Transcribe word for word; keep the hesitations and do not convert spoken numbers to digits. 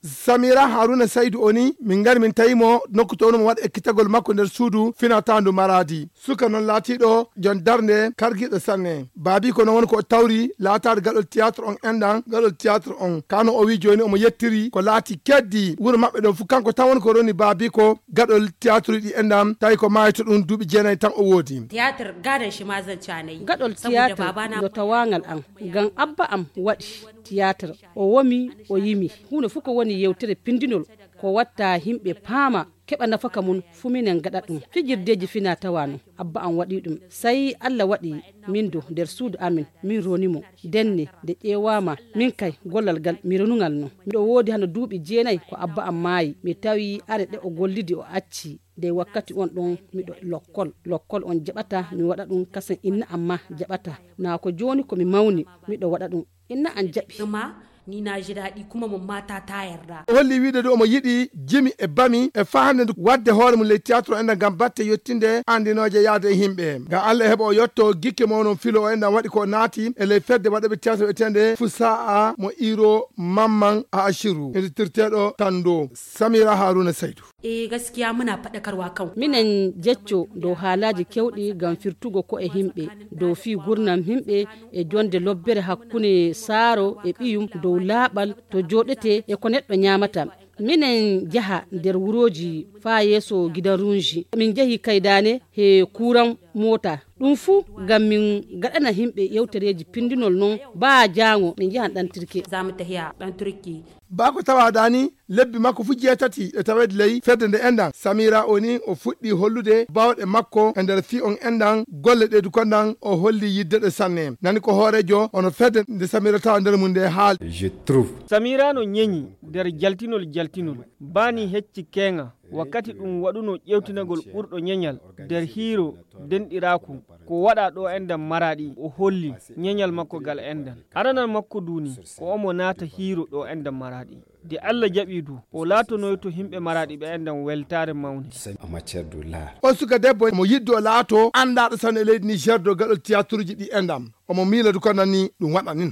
Samira Haruna Saidou oni min gari min tayimo nokku to mo wad ekkitagol makko nder suudu fina tandu Maradi suka non latido jon darne kargido sanne babi ko non ko tawri latar gadol théâtre on endan gadol théâtre on kano o wi joni o mo yettiri ko lati keddi wuro mabbe do fu kanko tawon ko roni babi ko gadol théâtre di endam tay ko mayto dum dubi jenay tan o wodi théâtre gadan shi ma zan canai gadol théâtre do tawangal an gan abba am wadi théâtre o womi o yimi huno fuko woni yewtere pindinol ko watta himbe paama keba nafaka mun fuminen gada dum fijirdeji fina tawano abba an wadi dum sai Allah wadi mindo der suudu amin min ronimo denne de ƴewama min kay gollal gal mi renungal no mido wodi hano duubi jeenay ko abba am maayi mi tawi are de o gollidi o acci de wakkati on don mido lokkol lokkol on jabata mi wada dum kasan inna amma jabata na ko joni ko mi mawni mido wada dum inna an jabi ni na ji daɗi kuma mun mata ta yarda. Holli wiide do mo yiɗi jimi e bami e fahande wadde hoore mum le théâtre enda gam batte yettinde andinoje yaade e himɓe ga Allah heɓa o yetto gikke monon filo enda waɗi ko naati e ley fedde waɗaɓe théâtre etende fusaa mo iro mamman a ashiru e tirteɗo tando Samira Haruna Saidou. Eh gaskiya muna faɗakarwa kan minen jecco do haalaji kewɗi gam firtugo ko e himɓe do fi gurnam himɓe e jonde lobbere hakkune saaro e ɓiyum dow laaɓal to joɗete e ko neɗɗo ñamata minen jaha nder wuroji fa yeso gidan runji min jahi kaydane he kuran mota ɗum fu gam min gaɗana himɓe yewtereji pindinol non ba jango min jahan ɗan tirke zamu tahiya ɗan turki bako tawa dani lebbi makko fu jeetati e tawede ley fedde nde endan Samira oni o fuɗɗi hollude bawɗe makko e nder fi on endan golle ɗe du kondan o holli yidde ɗe sanne nani ko hoorejo ono fedde nde Samira tawa nder mum nde haal je trouve Samira no nyenyi nder jaltinol jaltinol bani hecci kenga wakkati ɗum waɗuno ƴewtinagol ɓurɗo nyenyal nder hiiro denɗiraku ko waɗa ɗo endan Maradi o holli nyenyal makko gal endan aranal makko duni ko omo naata hiiro ɗo endan Maradi de Allah jaɓi du o laatonoy to himɓe Maradi ɓe endan weltare mawni en matière de l'art o suka debbo mo yiddo laato andaɗo tan e leydi Niger do gaɗol théâtre ji ɗi endam omo miiladu ko nanni ɗum waɗa nin